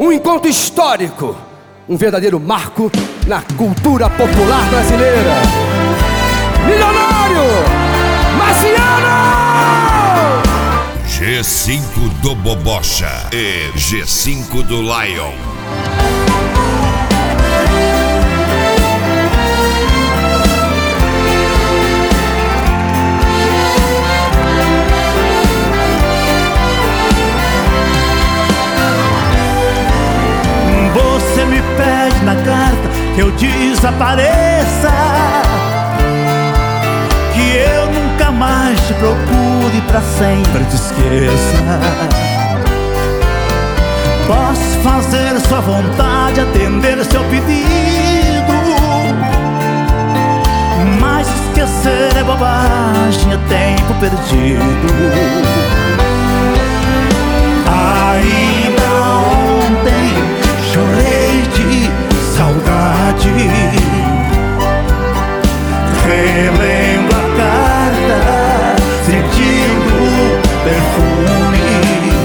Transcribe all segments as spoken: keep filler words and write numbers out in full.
Um encontro histórico, um verdadeiro marco na cultura popular brasileira. Milionário Marciano! G cinco do Bobocha e G cinco do Lion. Você me pede na carta que eu desapareça, que eu nunca mais te procure, pra sempre te esqueça. Posso fazer sua vontade, atender seu pedido, mas esquecer é bobagem, é tempo perdido. Ainda ontem chorei de saudade, relendo a carta, sentindo o perfume.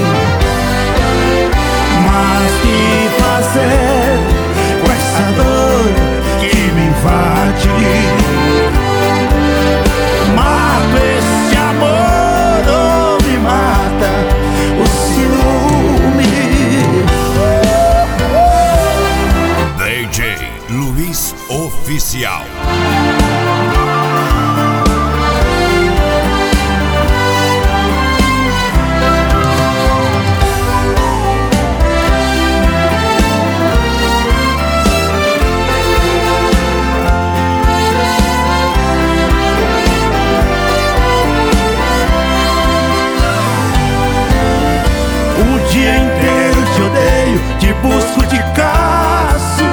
Mas que fazer com essa dor que me invade? Mato esse amor ou me mata o ciúme? D J Luiz Oficial. O dia inteiro te odeio, te busco, te caço,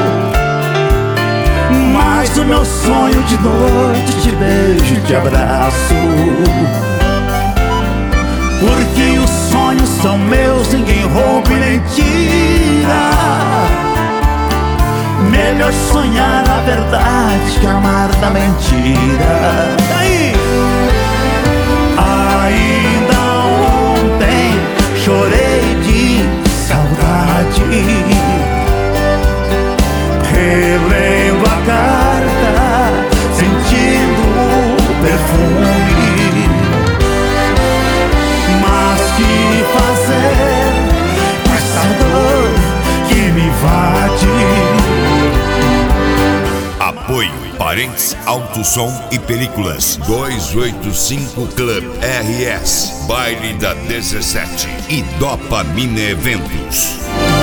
mas o meu sonho de noite te beijo e te abraço. Porque os sonhos são meus, ninguém rouba e nem tira. Melhor sonhar a verdade que amar da mentira. E aí? Ainda ontem chorei de saudade, relendo a carta, sentindo o perfume. Mas que fazer com essa dor que me invade? Apoio Parentes Auto Som e Películas duzentos e oitenta e cinco Club R S, Baile da dezessete e Dopamina Eventos.